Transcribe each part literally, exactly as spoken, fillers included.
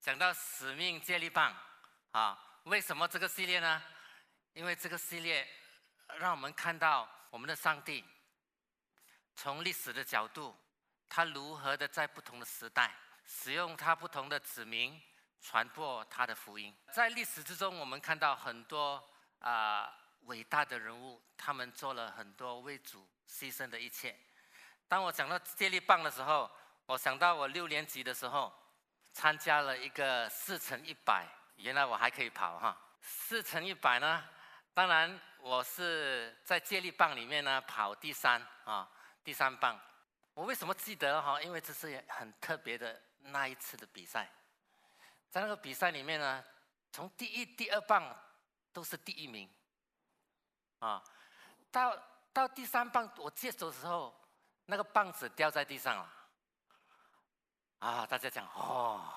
讲到使命接力棒啊，为什么这个系列呢？因为这个系列让我们看到我们的上帝从历史的角度，他如何的在不同的时代使用他不同的子民传播他的福音。在历史之中，我们看到很多啊、呃、伟大的人物，他们做了很多为主牺牲的一切。当我讲到接力棒的时候，我想到我六年级的时候参加了一个四乘一百，原来我还可以跑哈。四乘一百呢，当然我是在接力棒里面呢跑第三啊，第三棒。我为什么记得哈？因为这是很特别的那一次的比赛，在那个比赛里面呢，从第一、第二棒都是第一名啊，到到第三棒我接手的时候，那个棒子掉在地上了。啊，大家讲哦，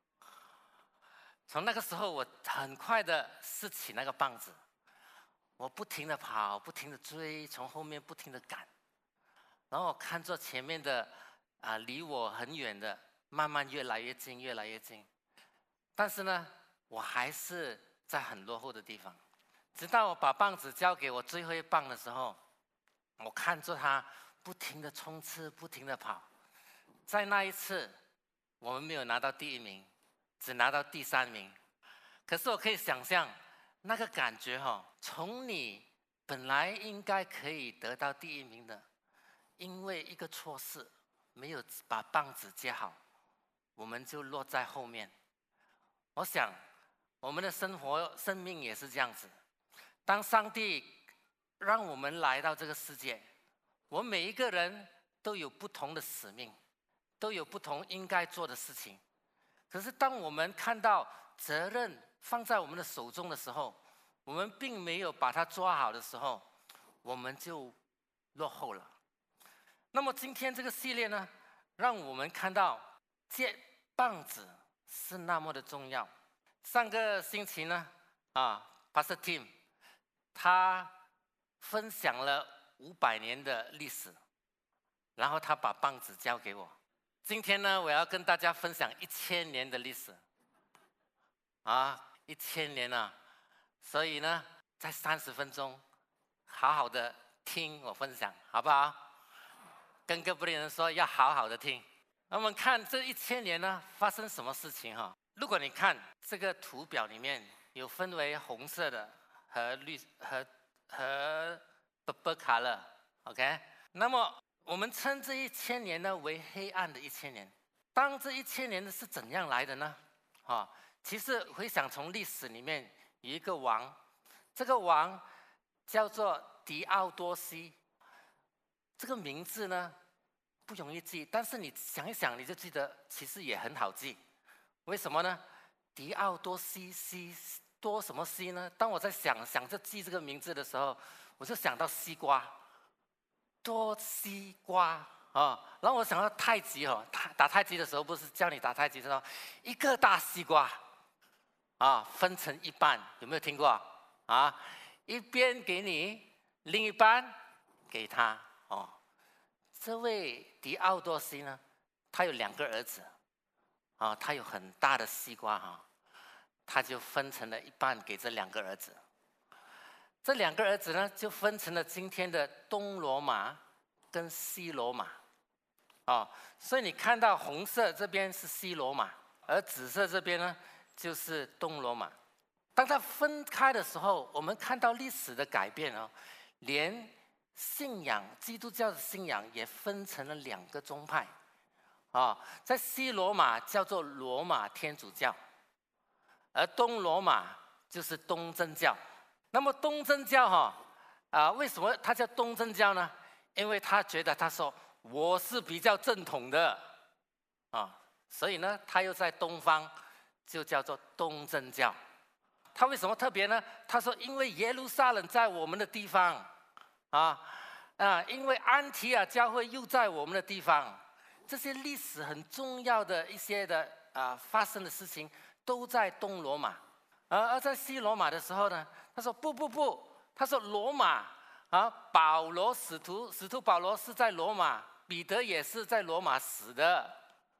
从那个时候我很快的拾起那个棒子，我不停的跑，不停的追，从后面不停的赶，然后我看着前面的啊，离我很远的，慢慢越来越近，越来越近，但是呢，我还是在很落后的地方，直到我把棒子交给我最后一棒的时候，我看着他不停的冲刺，不停的跑，在那一次。我们没有拿到第一名，只拿到第三名。可是我可以想象那个感觉哈、哦，从你本来应该可以得到第一名的，因为一个错事没有把棒子接好，我们就落在后面。我想我们的生活生命也是这样子。当上帝让我们来到这个世界，我们每一个人都有不同的使命，都有不同应该做的事情。可是当我们看到责任放在我们的手中的时候，我们并没有把它抓好的时候，我们就落后了。那么今天这个系列呢，让我们看到接棒子是那么的重要。上个星期呢，啊 Pastor Tim 他分享了五百年的历史，然后他把棒子交给我。今天呢，我要跟大家分享一千年的历史，啊，一千年啊！所以呢，在三十分钟，好好的听我分享，好不好？跟哥布林人说要好好的听。那我们看这一千年呢，发生什么事情哈？如果你看这个图表里面有分为红色的和绿和和 purple color， OK？ 那么我们称这一千年呢为黑暗的一千年。当这一千年是怎样来的呢？啊，其实回想从历史里面有一个王，这个王叫做狄奥多西。这个名字呢不容易记，但是你想一想，你就记得，其实也很好记。为什么呢？狄奥多西西多什么西呢？当我在想想着记这个名字的时候，我就想到西瓜。多西瓜啊、哦，然后我想到太极哦，打太极的时候不是教你打太极的时候，一个大西瓜啊，分成一半，有没有听过啊？一边给你，另一半给他哦。这位狄奥多西呢，他有两个儿子啊，他有很大的西瓜哈、哦，他就分成了一半给这两个儿子。这两个儿子呢，就分成了今天的东罗马跟西罗马，哦，所以你看到红色这边是西罗马，而紫色这边呢就是东罗马。当它分开的时候，我们看到历史的改变哦，连信仰基督教的信仰也分成了两个宗派，啊、哦，在西罗马叫做罗马天主教，而东罗马就是东正教。那么东正教哈啊，为什么他叫东正教呢？因为他觉得他说我是比较正统的啊，所以呢，他又在东方就叫做东正教。他为什么特别呢？他说因为耶路撒冷在我们的地方啊啊，因为安提亚教会又在我们的地方，这些历史很重要的一些的啊发生的事情都在东罗马。而而在西罗马的时候呢，他说不不不，他说罗马啊，保罗使徒使徒保罗是在罗马，彼得也是在罗马死的，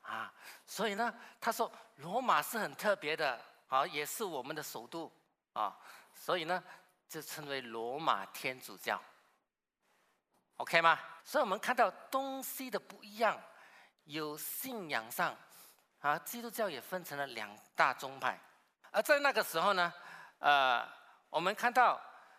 啊。所以呢，他说罗马是很特别的啊，也是我们的首都啊，所以呢，就称为罗马天主教。OK 吗？所以我们看到东西的不一样，有信仰上啊，基督教也分成了两大宗派。而在那个时候呢，呃，我们看到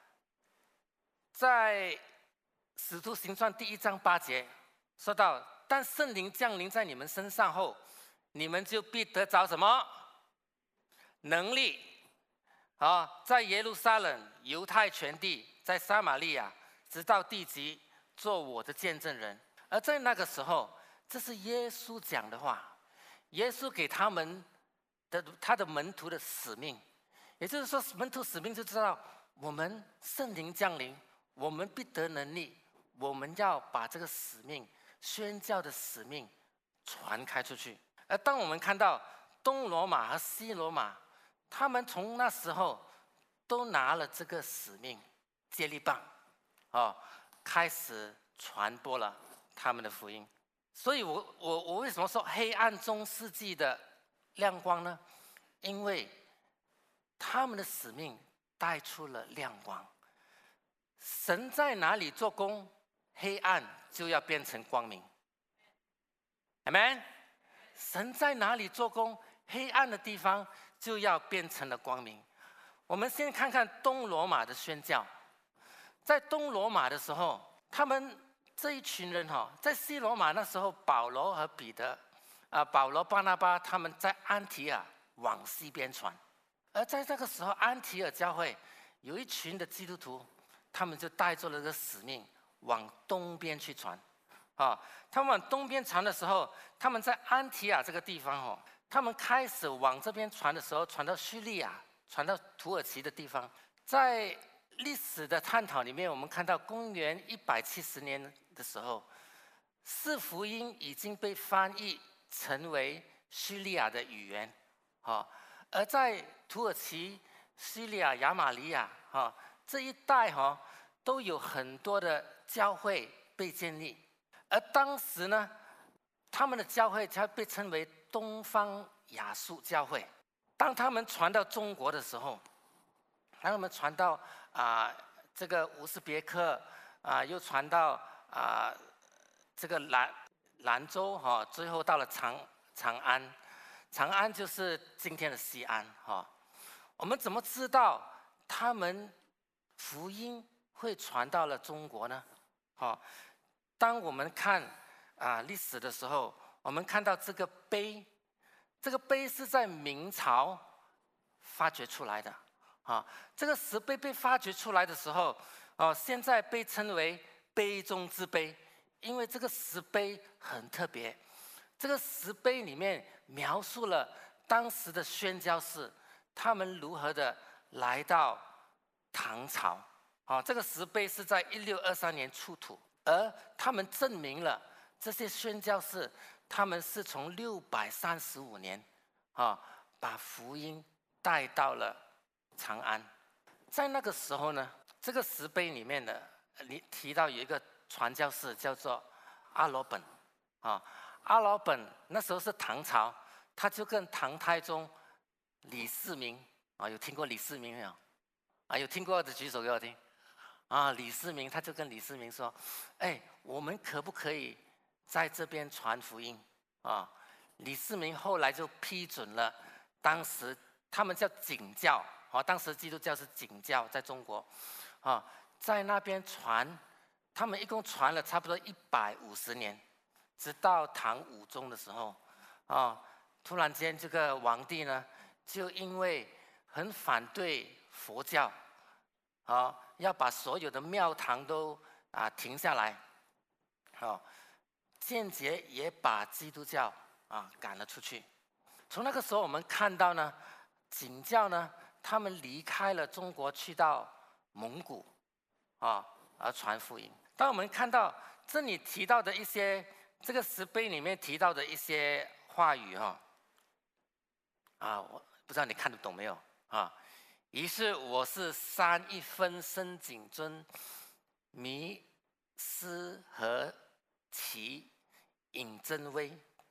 在《使徒行传》第一章八节说到，但圣灵降临在你们身上后，你们就必得着什么能力啊？在耶路撒冷、犹太全地，在撒玛利亚，直到地极，做我的见证人。而在那个时候，这是耶稣讲的话，耶稣给他们的他的门徒的使命。也就是说，门徒使命就知道，我们圣灵降临，我们必得能力，我们要把这个使命、宣教的使命传开出去。而当我们看到东罗马和西罗马，他们从那时候都拿了这个使命，接力棒，哦，开始传播了他们的福音。所以我我我为什么说黑暗中世纪的亮光呢？因为他们的使命带出了亮光。神在哪里做工，黑暗就要变成光明。Amen。神在哪里做工，黑暗的地方就要变成了光明。我们先看看东罗马的宣教。在东罗马的时候，他们这一群人哈，在西罗马那时候，保罗和彼得啊，保罗、巴拿巴他们在安提阿往西边传。而在这个时候，安提阿教会有一群的基督徒，他们就带着了这个使命往东边去传。啊，他们往东边传的时候，他们在安提阿这个地方哦，他们开始往这边传的时候，传到叙利亚，传到土耳其的地方。在历史的探讨里面，我们看到公元一百七十年的时候，四福音已经被翻译成为叙利亚的语言。啊，而在土耳其、叙利亚、亚马利亚哈这一带哈，都有很多的教会被建立。而当时呢，他们的教会才被称为东方亚述教会。当他们传到中国的时候，当他们传到啊、呃、这个乌兹别克啊、呃，又传到啊、呃、这个兰兰州哈、哦，最后到了长长安。长安就是今天的西安哈、哦。我们怎么知道他们福音会传到了中国呢？哈、哦，当我们看啊历史的时候，我们看到这个碑，这个碑是在明朝发掘出来的啊。这个石碑被发掘出来的时候，哦，现在被称为碑中之碑，因为这个石碑很特别。这个石碑里面描述了当时的宣教士，他们如何的来到唐朝。啊，这个石碑是在一六二三年出土，而他们证明了这些宣教士，他们是从六百三十五年，啊，把福音带到了长安。在那个时候呢，这个石碑里面呢，你提到有一个传教士叫做阿罗本，啊。阿罗本那时候是唐朝，他就跟唐太宗李世民啊，有听过李世民没有？啊，有听过的举手给我听。啊，李世民他就跟李世民说：“哎，我们可不可以在这边传福音？”啊，李世民后来就批准了，当时他们叫景教，啊，当时基督教是景教，在中国，啊，在那边传，他们一共传了差不多一百五十年。直到唐武宗的时候，啊，突然间这个皇帝呢，就因为很反对佛教，啊，要把所有的庙堂都啊停下来，啊，间接也把基督教啊赶了出去。从那个时候，我们看到呢，景教呢，他们离开了中国，去到蒙古，啊，而传福音。当我们看到这里提到的一些。这个石碑里面提到的一些话语哈，啊，我不知道你看得懂没有啊？于是我是三一分身景尊，弥斯和其引真威，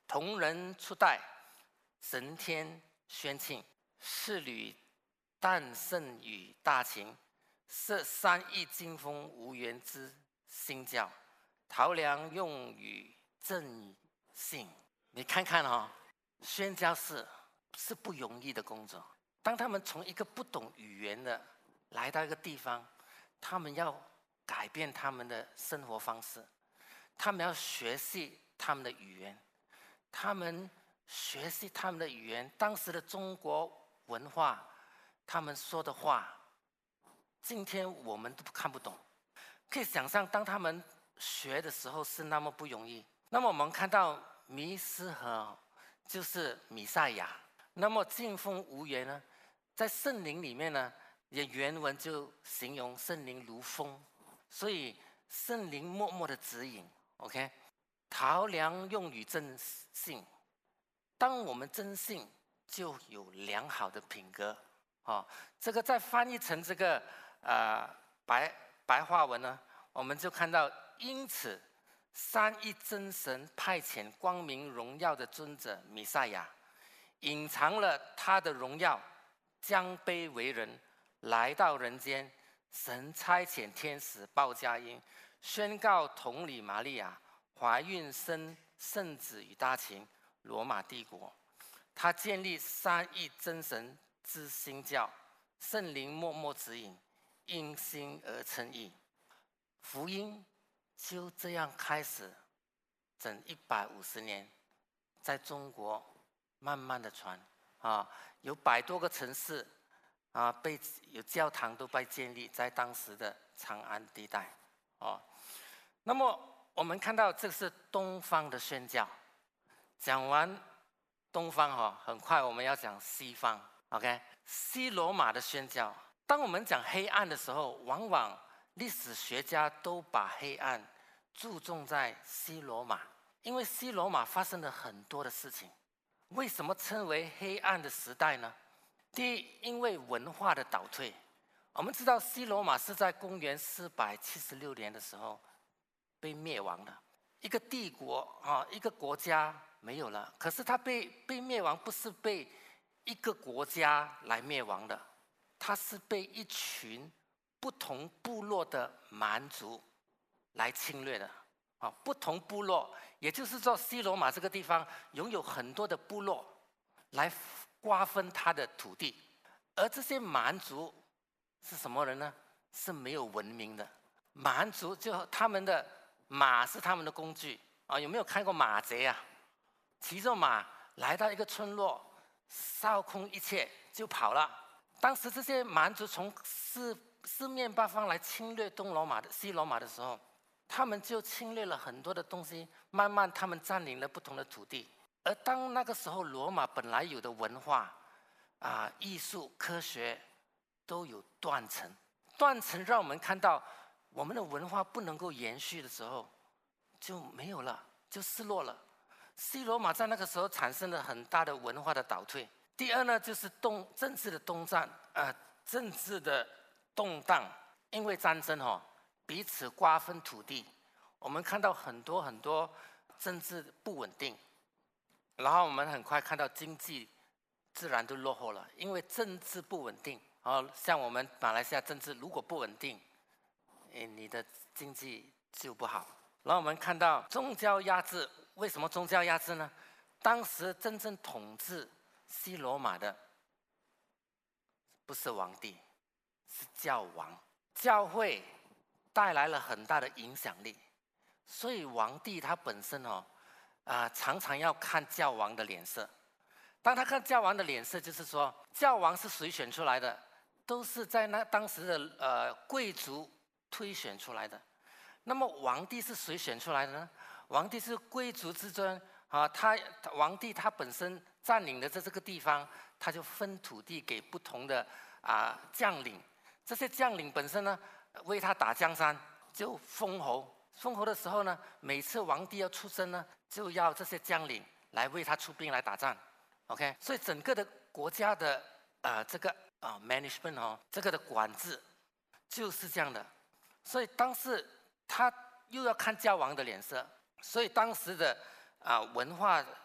同人出代，神天宣庆，侍女诞圣与大秦，设三亿金风无缘之新教，陶梁用语正信。你看看哦，宣教士是不容易的工作。当他们从一个不懂语言的来到一个地方，他们要改变他们的生活方式，他们要学习他们的语言，他们学习他们的语言，当时的中国文化，他们说的话，今天我们都看不懂。可以想象，当他们学的时候是那么不容易。那么我们看到弥斯河就是弥赛亚，那么劲风无缘呢，在圣灵里面呢，也原文就形容圣灵如风，所以圣灵默默的指引。OK， 陶梁用语正信，当我们真信，就有良好的品格。哦，这个再翻译成这个呃白白话文呢，我们就看到，因此三一真神派遣光明荣耀的尊者弥赛亚，隐藏了他的荣耀，将卑为人，来到人间。神差遣天使报佳音，宣告同里玛利亚怀孕生圣子与大秦罗马帝国。他建立三一真神之新教，圣灵默默指引，因心而称义。福音就这样开始，整一百五十年，在中国慢慢的传啊，有百多个城市啊，被有教堂都被建立在当时的长安地带哦。那么我们看到这是东方的宣教，讲完东方哈、哦，很快我们要讲西方。OK， 西罗马的宣教。当我们讲黑暗的时候，往往历史学家都把黑暗注重在西罗马，因为西罗马发生了很多的事情。为什么称为黑暗的时代呢？第一，因为文化的倒退。我们知道西罗马是在公元四百七十六年的时候被灭亡的，一个帝国啊，一个国家没有了。可是它被被灭亡，不是被一个国家来灭亡的，它是被一群不同部落的蛮族来侵略的。啊，不同部落，也就是说，西罗马这个地方拥有很多的部落来瓜分它的土地，而这些蛮族是什么人呢？是没有文明的蛮族，就他们的马是他们的工具啊。有没有看过马贼啊？骑着马来到一个村落，扫空一切就跑了。当时这些蛮族从四四面八方来侵略东罗马的西罗马的时候，他们就侵略了很多的东西，慢慢他们占领了不同的土地。而当那个时候，罗马本来有的文化啊、艺术、科学都有断层，断层让我们看到我们的文化不能够延续的时候，就没有了，就失落了。西罗马在那个时候产生了很大的文化的倒退。第二呢，就是动政治的动战，呃，政治的动荡，因为战争哦，彼此瓜分土地，我们看到很多很多政治不稳定，然后我们很快看到经济自然都落后了，因为政治不稳定。哦，像我们马来西亚政治如果不稳定，你的经济就不好。然后我们看到宗教压制，为什么宗教压制呢？当时真正统治西罗马的不是皇帝，是教王。教会带来了很大的影响力，所以皇帝他本身哦，啊、呃，常常要看教王的脸色。当他看教王的脸色，就是说教王是谁选出来的？都是在那当时的呃贵族推选出来的。那么皇帝是谁选出来的呢？皇帝是贵族之尊啊，他皇帝他本身占领了这这个地方，他就分土地给不同的啊将领。这些将领本身呢，为他打江山，就封侯。封侯的时候呢，每次皇帝要出征呢，就要这些将领来为他出兵来打仗。OK， 所以整个的国家的呃这个啊 management 哦，这个的管制就是这样的。所以当时他又要看教王的脸色，所以当时的啊文化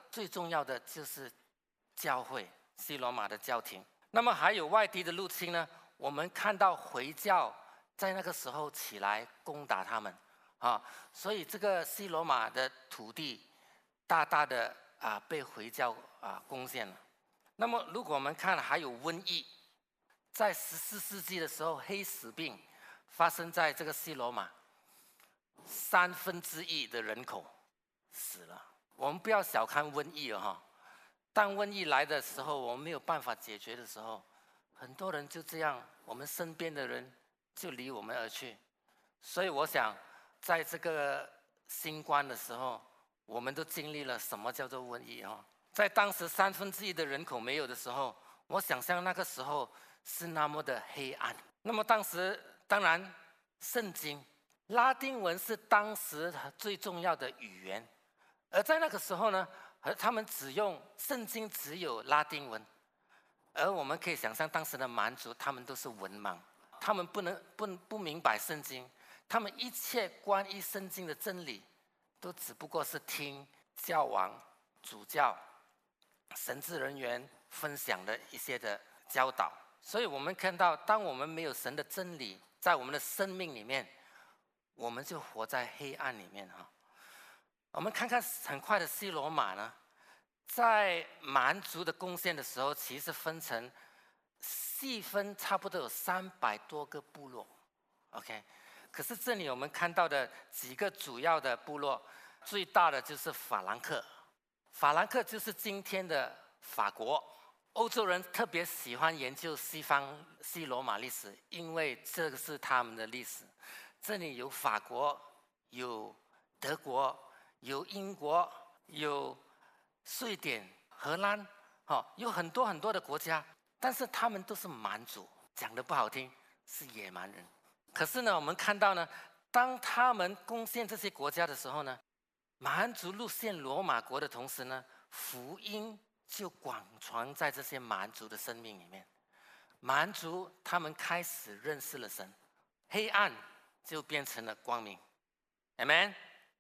最重要的就是教会，西罗马的教廷。那么还有外敌的入侵呢，我们看到回教在那个时候起来攻打他们啊，所以这个西罗马的土地大大的啊被回教啊攻陷了。那么如果我们看还有瘟疫，在十四世纪的时候，黑死病发生在这个西罗马，三分之一的人口死了。我们不要小看瘟疫哦哈，当瘟疫来的时候，我们没有办法解决的时候，很多人就这样，我们身边的人就离我们而去。所以我想，在这个新冠的时候，我们都经历了什么叫做瘟疫啊？在当时三分之一的人口没有的时候，我想象那个时候是那么的黑暗。那么当时当然，圣经拉丁文是当时最重要的语言，而在那个时候呢，他们只用圣经只有拉丁文，而我们可以想象当时的蛮族他们都是文盲，他们不能不不明白圣经，他们一切关于圣经的真理都只不过是听教王、主教、神职人员分享的一些的教导。所以我们看到，当我们没有神的真理在我们的生命里面，我们就活在黑暗里面哈。我们看看很快的西罗马呢，在蛮族的攻陷的时候，其实分成细分差不多有三百多个部落 ，OK。可是这里我们看到的几个主要的部落，最大的就是法兰克。法兰克就是今天的法国。欧洲人特别喜欢研究西方西罗马历史，因为这个是他们的历史。这里有法国，有德国，有英国，有瑞典、荷兰，哦，有很多很多的国家，但是他们都是蛮族，讲得不好听，是野蛮人。可是呢，我们看到呢，当他们攻陷这些国家的时候呢，蛮族入陷罗马国的同时呢，福音就广传在这些蛮族的生命里面，蛮族他们开始认识了神，黑暗就变成了光明 ，Amen。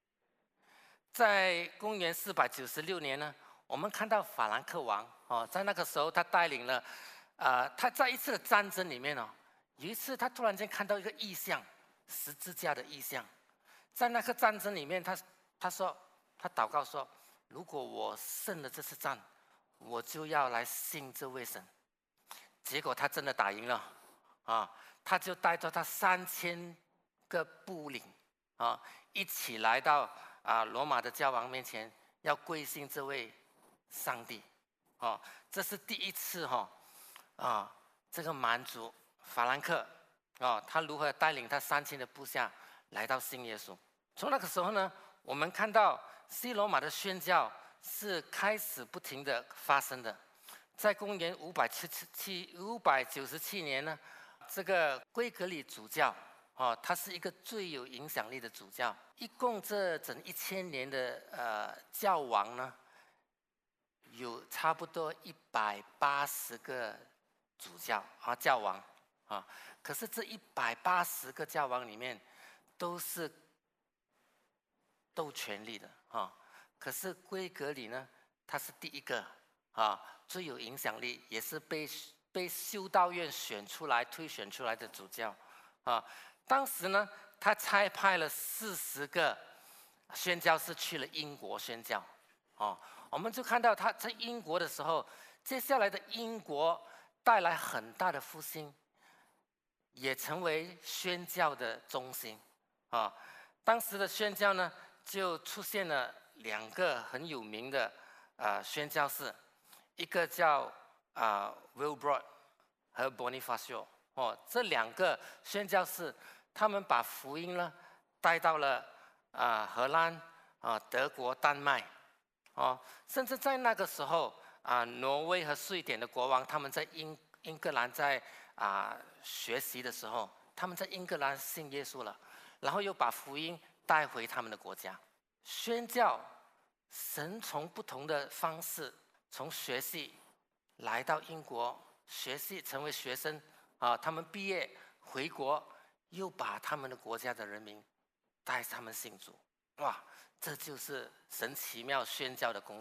在公元四百九十六年呢，我们看到法兰克王哦，在那个时候他带领了，呃，他在一次的战争里面哦，有一次他突然间看到一个异象，十字架的异象，在那个战争里面，他他说他祷告说，如果我胜了这次战，我就要来信这位神。结果他真的打赢了啊！他就带着他三千个部领啊，一起来到啊罗马的教王面前，要归信这位上帝啊。这是第一次哈啊，这个蛮族法兰克啊，他如何带领他三千的部下来到信耶稣。从那个时候呢，我们看到西罗马的宣教是开始不停的发生的。在公元五百九十七年呢，这个规格里主教哦，他是一个最有影响力的主教。一共这整一千年的呃教王呢，有差不多一百八十个主教啊教王啊。可是这一百八十个教王里面，都是斗权力的啊。可是规格里呢，他是第一个啊，最有影响力，也是被被修道院选出来、推选出来的主教啊。当时呢，他差派了四十个宣教士去了英国宣教啊。我们就看到他在英国的时候，接下来的英国带来很大的复兴，也成为宣教的中心啊。当时的宣教呢，就出现了两个很有名的啊宣教士，一个叫啊 Wilbrod 和 Bonifacio 哦，这两个宣教士，他们把福音呢带到了啊荷兰啊德国、丹麦哦，甚至在那个时候啊，挪威和瑞典的国王他们在英英格兰在啊学习的时候，他们在英格兰信耶稣了，然后又把福音带回他们的国家。宣教，神从不同的方式，从学习来到英国学习，成为学生啊，他们毕业回国，又把他们的国家的人民带他们信主。哇，这就是神奇妙宣教的工作。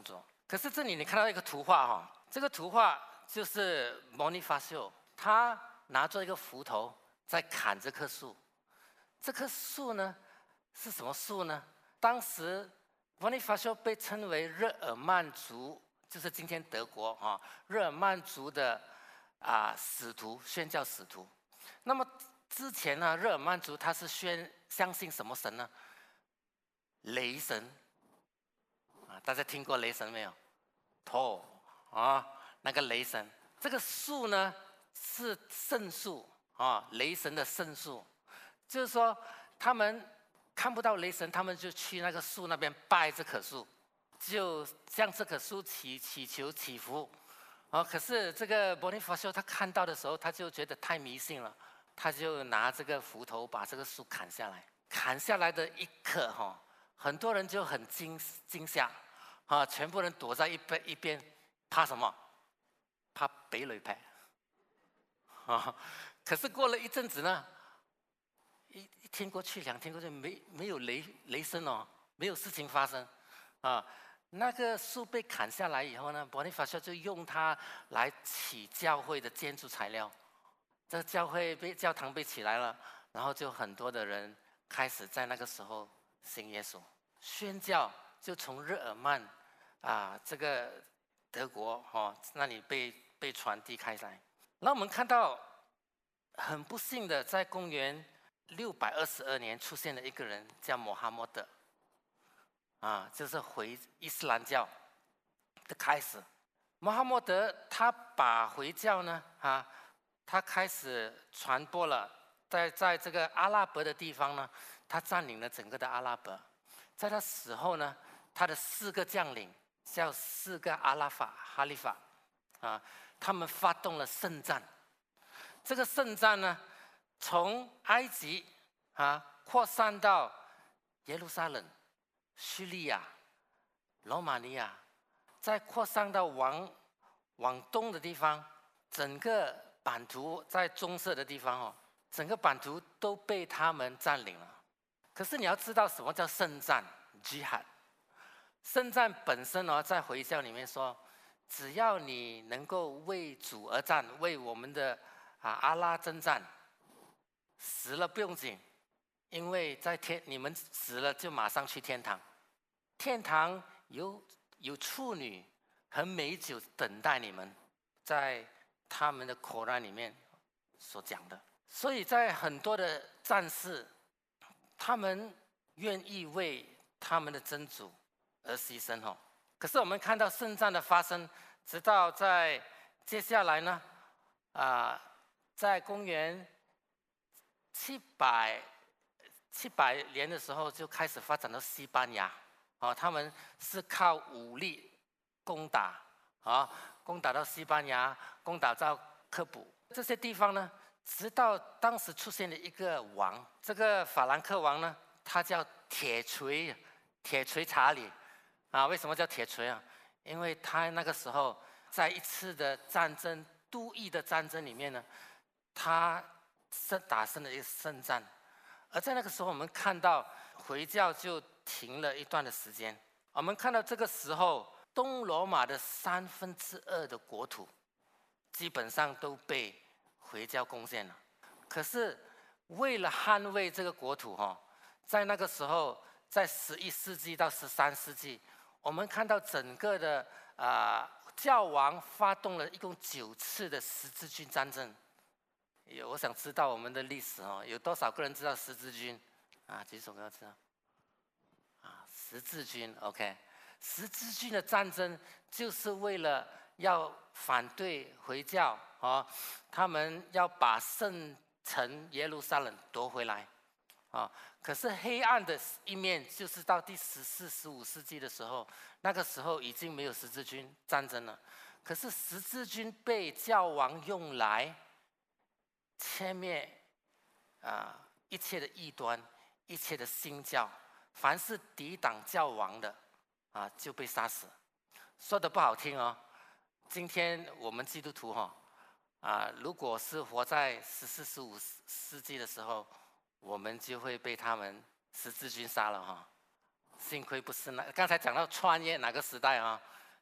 可是这里你看到一个图画哈，这个图画就是摩尼法修，他拿着一个斧头在砍这棵树。这棵树呢是什么树呢？当时摩尼法修被称为日耳曼族，就是今天德国啊，日耳曼族的啊使徒，宣教使徒。那么之前呢，日耳曼族他是宣相信什么神呢？雷神啊，大家听过雷神没有？头啊，那个雷神，这个树呢是圣树啊，雷神的圣树，就是说他们看不到雷神，他们就去那个树那边拜这棵树，就向这棵树祈祈求祈福。哦，可是这个摩尼法修他看到的时候，他就觉得太迷信了，他就拿这个斧头把这个树砍下来。砍下来的一刻，哈，很多人就很惊惊吓，啊，全部人躲在一边一边，怕什么？怕被雷劈。啊，可是过了一阵子呢，一一天过去，两天过去，没没有雷雷声哦，没有事情发生，啊。那个树被砍下来以后呢，摩尼法修就用它来起教会的建筑材料。这个教会被教堂被起来了，然后就很多的人开始在那个时候信耶稣，宣教就从日耳曼啊这个德国哦那里被被传递开来。那我们看到很不幸的，在公元六百二十二年出现了一个人叫穆罕默德。啊，就是回伊斯兰教的开始。穆罕默德他把回教呢，啊，他开始传播了，在在这个阿拉伯的地方呢，他占领了整个的阿拉伯。在他死后呢，他的四个将领叫四个阿拉法哈利法，啊，他们发动了圣战。这个圣战呢，从埃及啊扩散到耶路撒冷、叙利亚、罗马尼亚，再扩散到往往东的地方，整个版图在棕色的地方哦，整个版图都被他们占领了。可是你要知道什么叫圣战 （Jihad）？ 圣战本身哦，在回教里面说，只要你能够为主而战，为我们的啊阿拉征战，死了不用紧，因为在天你们死了就马上去天堂。天堂有有处女和美酒等待你们，在他们的口栏里面所讲的。所以在很多的战士，他们愿意为他们的真主而牺牲哦。可是我们看到圣战的发生，直到在接下来呢，啊、呃，在公元七百七百年的时候，就开始发展到西班牙。哦，他们是靠武力攻打，啊，攻打到西班牙，攻打到科普这些地方呢。直到当时出现了一个王，这个法兰克王呢，他叫铁锤，铁锤查理，啊，为什么叫铁锤啊？因为他那个时候在一次的战争，都邑的战争里面呢，他胜打胜了一个胜战，而在那个时候，我们看到回教就停了一段的时间。我们看到这个时候，东罗马的三分之二的国土基本上都被回教攻陷了。可是为了捍卫这个国土哈，在那个时候，在十一世纪到十三世纪，我们看到整个的啊、呃、教王发动了一共九次的十字军战争。我想知道我们的历史哦，有多少个人知道十字军？啊，举手给我知道。啊，十字军 ，OK， 十字军的战争就是为了要反对回教啊，他们要把圣城耶路撒冷夺回来啊。可是黑暗的一面就是到第十四、十五世纪的时候，那个时候已经没有十字军战争了。可是十字军被教王用来歼灭啊一切的异端。一切的新教，凡是抵挡教王的，啊，就被杀死。说的不好听哦，今天我们基督徒哈、哦，啊，如果是活在十四、十五世纪的时候，我们就会被他们十字军杀了哈、哦。幸亏不是那刚才讲到穿越哪个时代啊？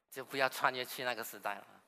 就不要穿越去那个时代了。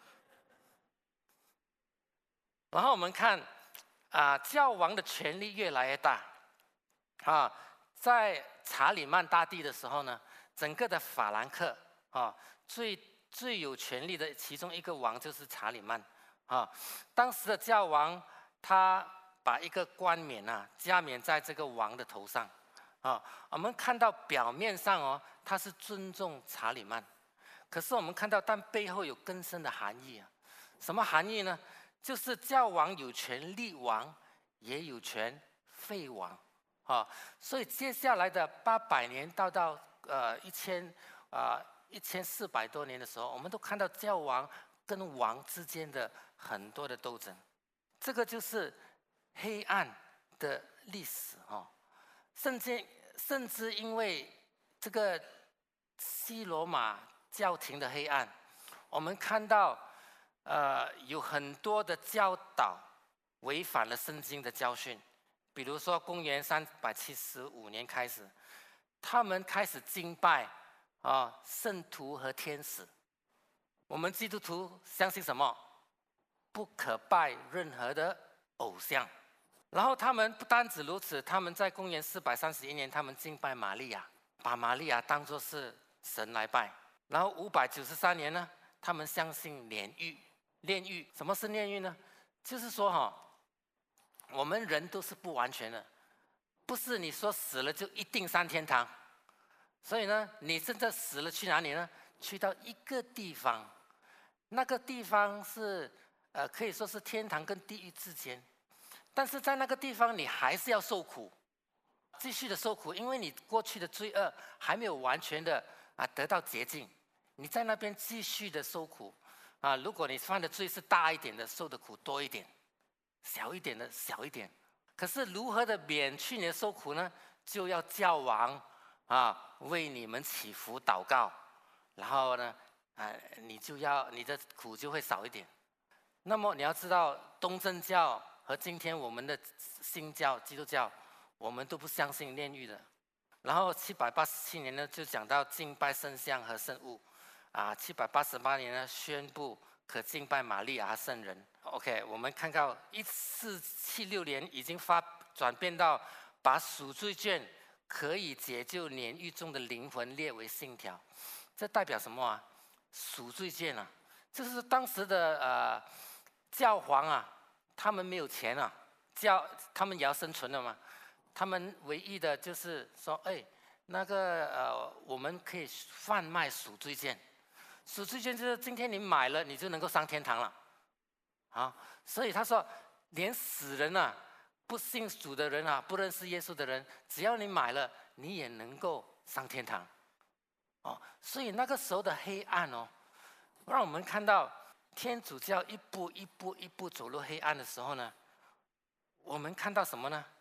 然后我们看啊，教王的权力越来越大啊，在查理曼大帝的时候呢，整个的法兰克啊，最最有权力的其中一个王就是查理曼啊。当时的教王他把一个冠冕啊加冕在这个王的头上啊。我们看到表面上哦，他是尊重查理曼，可是我们看到但背后有更深的含义啊。什么含义呢？就是教王有权立王，也有权废王，啊，所以接下来的八百年到到呃一千啊一千四百多年的时候，我们都看到教王跟王之间的很多的斗争，这个就是黑暗的历史哦。甚至甚至因为这个西罗马教廷的黑暗，我们看到。呃，有很多的教导违反了圣经的教训，比如说公元三百七十五年开始，他们开始敬拜啊圣徒和天使。我们基督徒相信什么？不可拜任何的偶像。然后他们不单止如此，他们在公元四百三十一年，他们敬拜玛利亚，把玛利亚当作是神来拜。然后五百九十三年呢，他们相信炼狱。炼狱，什么是炼狱呢？就是说哈，我们人都是不完全的，不是你说死了就一定上天堂。所以呢，你真的死了去哪里呢？去到一个地方，那个地方是呃可以说是天堂跟地狱之间，但是在那个地方你还是要受苦，继续的受苦，因为你过去的罪恶还没有完全的啊得到洁净，你在那边继续的受苦。啊，如果你犯的罪是大一点的，受的苦多一点；小一点的，小一点。可是如何的免去你的受苦呢？就要教王啊为你们祈福祷告，然后呢，啊，你就要你的苦就会少一点。那么你要知道，东正教和今天我们的新教基督教，我们都不相信炼狱的。然后七百八十七年呢，就讲到敬拜圣像和圣物。啊，七百八十八年呢，宣布可敬拜玛利亚圣人。OK， 我们看到一四七六年已经发转变到把赎罪券可以解救炼狱中的灵魂列为信条。这代表什么啊？赎罪券啊，就是当时的呃教皇啊，他们没有钱啊，教他们也要生存的嘛，他们唯一的就是说，哎，那个呃，我们可以贩卖赎罪券。赎罪券就是今天你买了，你就能够上天堂了，啊！所以他说，连死人啊、不信主的人啊、不认识耶稣的人，只要你买了，你也能够上天堂，哦。所以那个时候的黑暗哦，让我们看到天主教一步一步一步走入黑暗的时候呢，我们看到什么呢？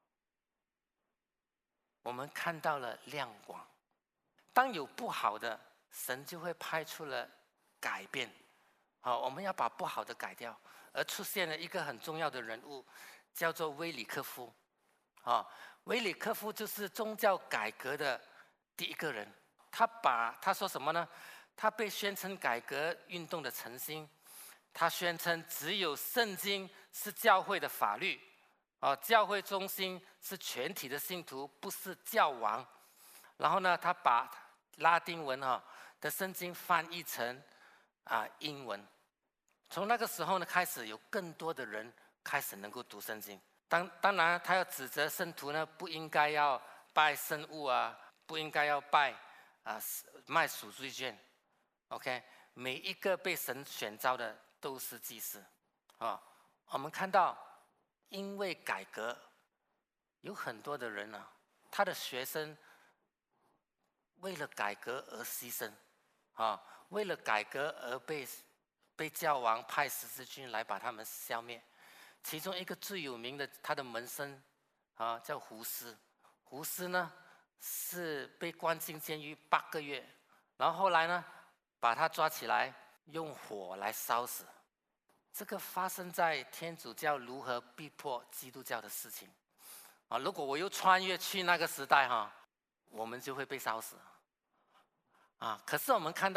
我们看到了亮光。当有不好的，神就会派出了改变，好，我们要把不好的改掉，而出现了一个很重要的人物，叫做威里克夫，啊，威里克夫就是宗教改革的第一个人。他把他说什么呢？他被宣称改革运动的晨星，他宣称只有圣经是教会的法律，啊，教会中心是全体的信徒，不是教王。然后呢，他把拉丁文哈的圣经翻译成啊英文，从那个时候呢开始，有更多的人开始能够读圣经。当当然，他要指责圣徒呢不应该要拜圣物啊，不应该要拜啊卖赎罪券。OK， 每一个被神选召的都是祭司啊。我们看到，因为改革，有很多的人啊，他的学生。为了改革而牺牲，啊，为了改革而被被教王派十字军来把他们消灭。其中一个最有名的，他的门生啊叫胡斯。胡斯呢是被关进监狱八个月，然后后来呢把他抓起来，用火来烧死。这个发生在天主教如何逼迫基督教的事情啊！如果我又穿越去那个时代哈、啊。我们就会被烧死啊！可是我们看到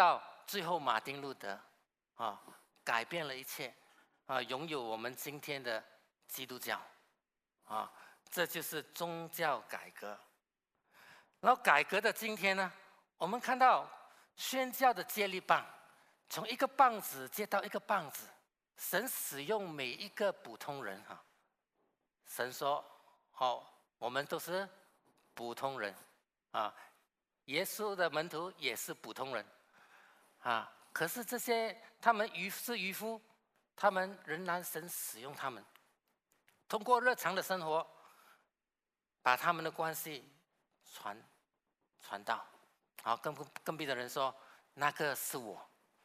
最后马丁路德啊，改变了一切啊，拥有我们今天的基督教啊，这就是宗教改革。然后改革的今天呢，我们看到宣教的接力棒，从一个棒子接到一个棒子，神使用每一个普通人哈。神说：“哦，我们都是普通人啊。”耶稣的门徒也是普通人啊。可是这些他们渔是渔夫，他们仍然神使用他们，通过日常的生活，把他们的关系传传道。好，跟跟别的人说，那个是我。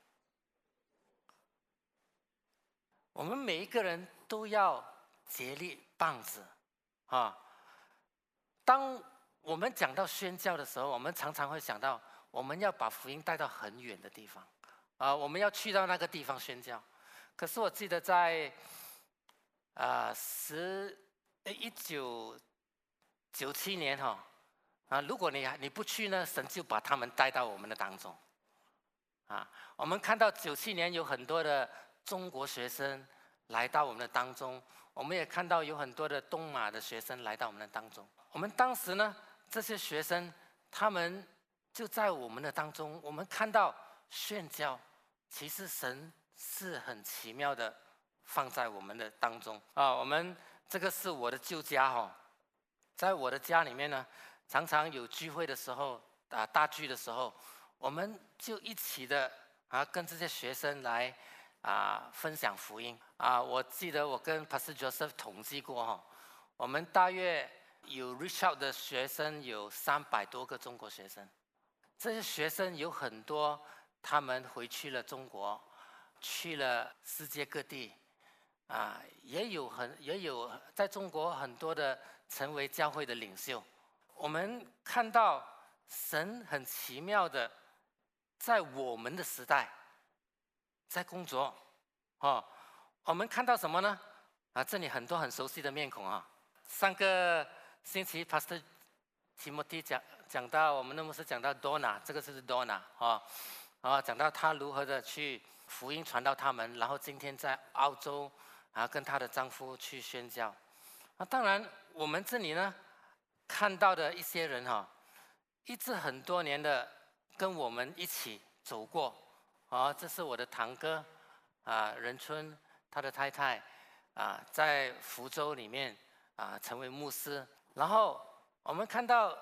我们每一个人都要竭力棒子啊。当我们讲到宣教的时候，我们常常会想到，我们要把福音带到很远的地方啊，我们要去到那个地方宣教。可是我记得在啊十一九九七年哈啊，如果你你不去呢，神就把他们带到我们的当中啊。我们看到九七年有很多的中国学生来到我们的当中，我们也看到有很多的东马的学生来到我们的当中。我们当时呢，这些学生他们就在我们的当中，我们看到宣教，其实神是很奇妙的放在我们的当中啊。我们这个是我的旧家哈，在我的家里面呢，常常有聚会的时候啊，大聚的时候，我们就一起的啊，跟这些学生来啊分享福音啊。我记得我跟 Pastor Joseph 统计过哈，我们大约有 reach out 的学生有三百多个中国学生，这些学生有很多他们回去了中国，去了世界各地啊，也有很也有在中国很多的成为教会的领袖。我们看到神很奇妙的在我们的时代在工作哦。我们看到什么呢？啊，这里很多很熟悉的面孔啊。上个星期 Pastor Timothy 讲讲到我们的牧师讲到 Donna， 这个是 Donna 啊啊，讲到她如何的去福音传到他们，然后今天在澳洲啊跟她的丈夫去宣教。啊，当然我们这里呢看到的一些人哈、啊，一直很多年的跟我们一起走过啊，这是我的堂哥啊任春，他的太太啊在福州里面啊成为牧师。然后我们看到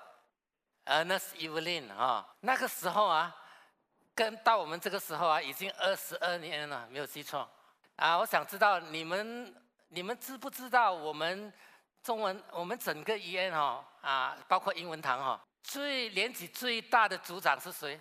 Ernest Evelyn 啊，那个时候啊跟到我们这个时候啊已经二十二年了，没有记错啊。我想知道你们你们知不知道我们中文我们整个 E N 哈啊包括英文堂哈，最年纪最大的组长是谁？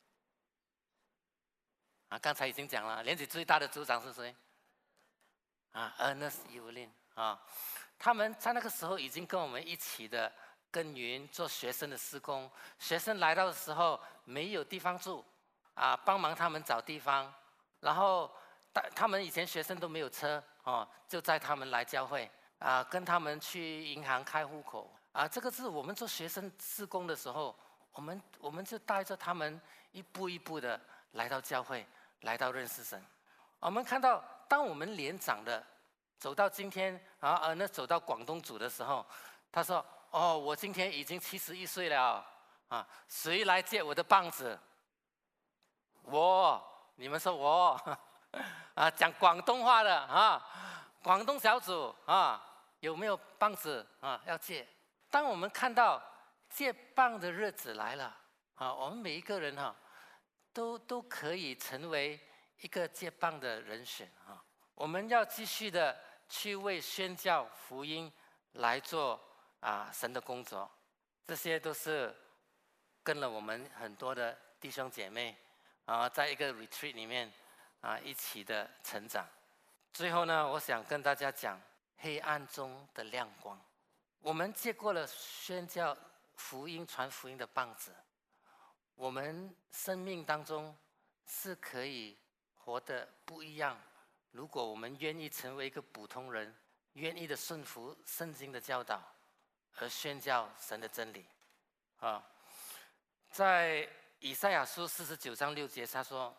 啊，刚才已经讲了，年纪最大的组长是谁？啊 ，Ernest Evelyn 啊，他们在那个时候已经跟我们一起的耕耘做学生的施工。学生来到的时候没有地方住，啊，帮忙他们找地方，然后他们以前学生都没有车哦，就载他们来教会啊，跟他们去银行开户口啊。这个是我们做学生施工的时候，我们我们就带着他们一步一步的来到教会，来到认识神。我们看到，当我们年长的走到今天啊，呃，那走到广东组的时候，他说：“哦，我今天已经七十一岁了啊，谁来借我的棒子？”我，你们说我啊，讲广东话的啊，广东小组啊，有没有棒子啊？要借。当我们看到借棒的日子来了啊，我们每一个人哈、啊，都都可以成为一个接棒的人选啊！我们要继续的去为宣教福音来做啊神的工作，这些都是跟了我们很多的弟兄姐妹啊，在一个 retreat 里面啊一起的成长。最后呢，我想跟大家讲黑暗中的亮光。我们接过了宣教福音传福音的棒子，我们生命当中是可以活得不一样。如果我们愿意成为一个普通人，愿意的顺服圣经的教导，而宣教神的真理，啊，在以赛亚书四十九章六节，他说：“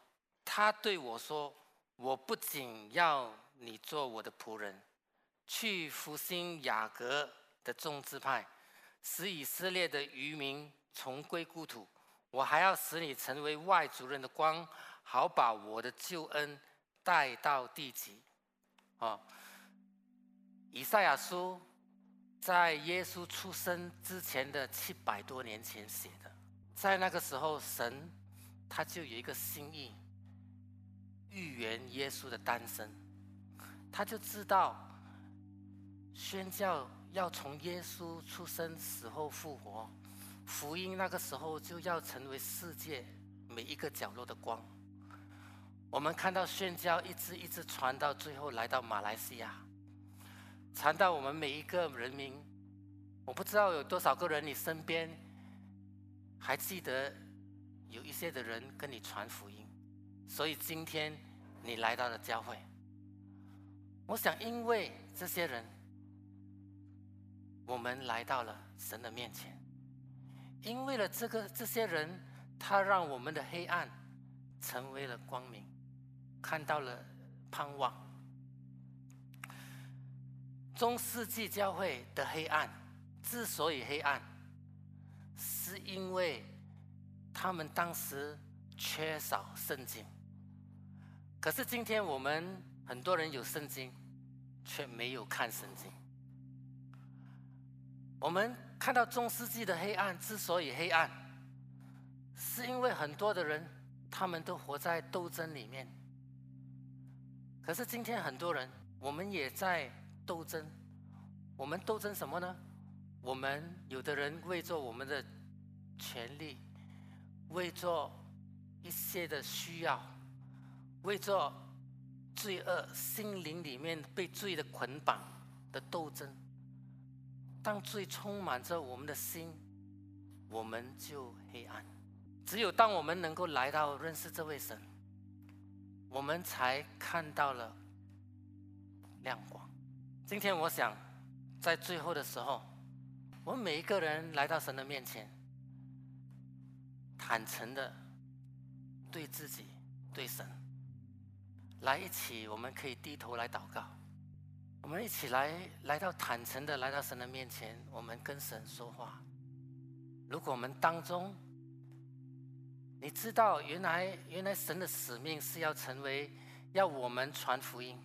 他对我说：“我不仅要你做我的仆人，去复兴雅各的众支派，使以色列的渔民重归故土。我还要使你成为外族人的光，好把我的救恩带到地极。”哦，以赛亚书在耶稣出生之前的七百多年前写的，在那个时候，神他就有一个心意，预言耶稣的诞生。他就知道宣教要从耶稣出生、死后复活，福音那个时候就要成为世界每一个角落的光。我们看到宣教一直一直传到最后来到马来西亚，传到我们每一个人民。我不知道有多少个人你身边还记得有一些的人跟你传福音，所以今天你来到了教会。我想因为这些人，我们来到了神的面前。因为了这个这些人，他让我们的黑暗成为了光明，看到了盼望。中世纪教会的黑暗之所以黑暗，是因为他们当时缺少圣经。可是今天我们很多人有圣经，却没有看圣经。我们看到中世纪的黑暗之所以黑暗，是因为很多的人他们都活在斗争里面。可是今天很多人，我们也在斗争。我们斗争什么呢？我们有的人为着我们的权利，为着一些的需要，为着罪恶，心灵里面被罪的捆绑的斗争。当罪充满着我们的心，我们就黑暗。只有当我们能够来到认识这位神，我们才看到了亮光。今天我想在最后的时候，我们每一个人来到神的面前，坦诚的对自己、对神，来一起，我们可以低头来祷告。我们一起来，来到坦诚的来到神的面前，我们跟神说话。如果我们当中，你知道原来原来神的使命是要成为要我们传福音。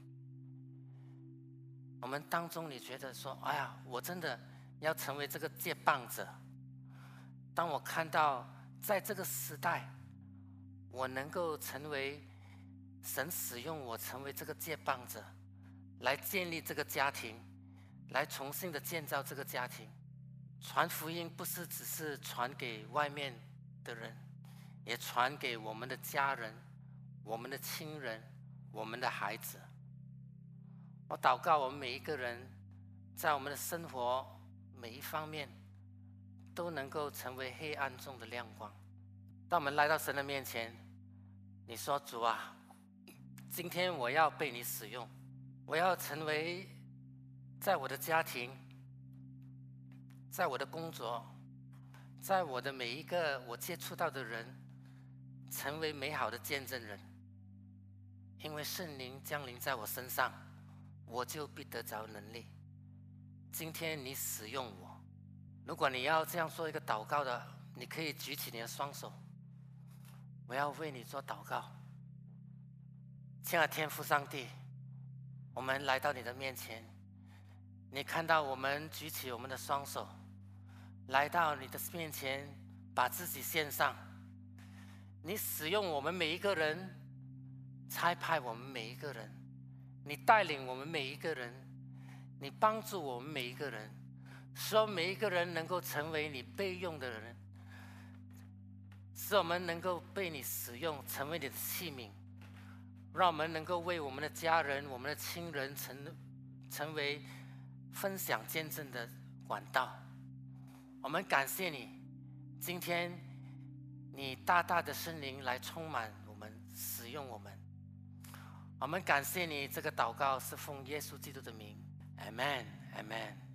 我们当中你觉得说，哎呀，我真的要成为这个接棒者。当我看到在这个时代，我能够成为神使用我成为这个接棒者，来建立这个家庭，来重新的建造这个家庭。传福音不是只是传给外面的人，也传给我们的家人、我们的亲人、我们的孩子。我祷告我们每一个人，在我们的生活每一方面，都能够成为黑暗中的亮光。当我们来到神的面前，你说：“主啊，今天我要被你使用，我要成为在我的家庭，在我的工作，在我的每一个我接触到的人，成为美好的见证人。因为圣灵降临在我身上，我就必得着能力。今天你使用我。”如果你要这样做一个祷告的，你可以举起你的双手，我要为你做祷告。亲爱的天父上帝，我们来到你的面前，你看到我们举起我们的双手，来到你的面前，把自己献上。你使用我们每一个人，差派我们每一个人，你带领我们每一个人，你帮助我们每一个人，使我们每一个人能够成为你备用的人，使我们能够被你使用，成为你的器皿，让我们能够为我们的家人、我们的亲人成成为分享见证的管道。我们感谢你，今天你大大的圣灵来充满我们，使用我们。我们感谢你，这个祷告是奉耶稣基督的名， Amen Amen。